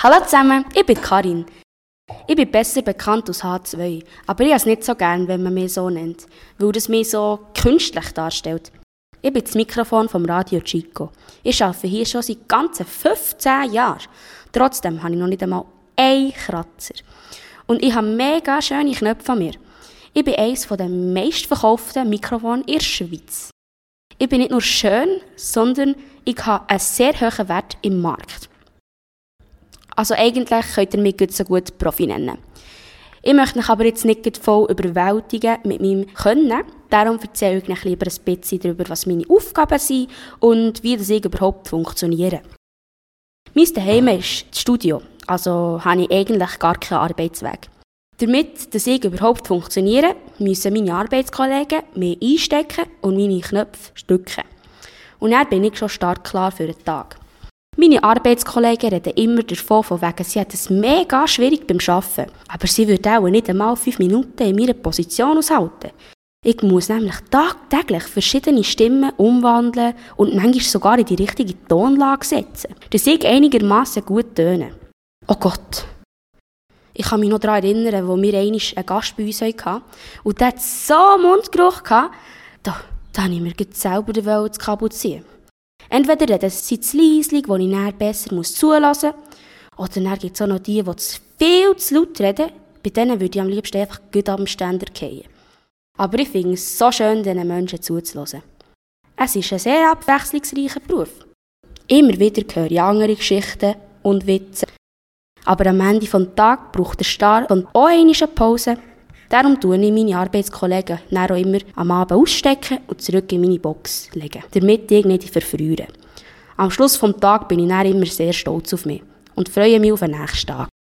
Hallo zusammen, ich bin Karin. Ich bin besser bekannt als H2, aber ich habe es nicht so gern, wenn man mich so nennt, weil das mich so künstlich darstellt. Ich bin das Mikrofon vom Radio Chico. Ich arbeite hier schon seit ganzen 15 Jahren. Trotzdem habe ich noch nicht einmal einen Kratzer. Und ich habe mega schöne Knöpfe an mir. Ich bin eines der meistverkauften Mikrofone in der Schweiz. Ich bin nicht nur schön, sondern ich habe einen sehr hohen Wert im Markt. Also eigentlich könnt ihr mich so gut Profi nennen. Ich möchte mich aber jetzt nicht voll überwältigen mit meinem Können. Darum erzähle ich euch lieber ein bisschen darüber, was meine Aufgaben sind und wie das ich überhaupt funktioniere. Mein Zuhause ist das Studio, also habe ich eigentlich gar keinen Arbeitsweg. Damit dass ich überhaupt funktioniere, müssen meine Arbeitskollegen mich einstecken und meine Knöpfe drücken. Und dann bin ich schon startklar für den Tag. Meine Arbeitskollegen reden immer davon, sie hat es mega schwierig beim Arbeiten. Aber sie würden auch nicht einmal 5 Minuten in meiner Position aushalten. Ich muss nämlich tagtäglich verschiedene Stimmen umwandeln und manchmal sogar in die richtige Tonlage setzen, dass ich einigermaßen gut töne. Oh Gott! Ich kann mich noch daran erinnern, als wir einmal einen Gast bei uns hatten. Und der hatte so einen Mundgeruch. Da habe ich mir selber das Kabel ziehen. Entweder reden sie zu leislich, wo ich dann besser zulassen muss, oder dann gibt es auch noch die viel zu laut reden. Bei denen würde ich am liebsten einfach gut am Ständer fallen. Aber ich finde es so schön, diesen Menschen zuzuhören. Es ist ein sehr abwechslungsreicher Beruf. Immer wieder höre ich andere Geschichten und Witze. Aber am Ende des Tages braucht der Star auch eine Pause. Darum tue ich meine Arbeitskollegen dann auch immer am Abend ausstecken und zurück in meine Box legen, damit ich nicht verfriere. Am Schluss des Tages bin ich dann immer sehr stolz auf mich und freue mich auf den nächsten Tag.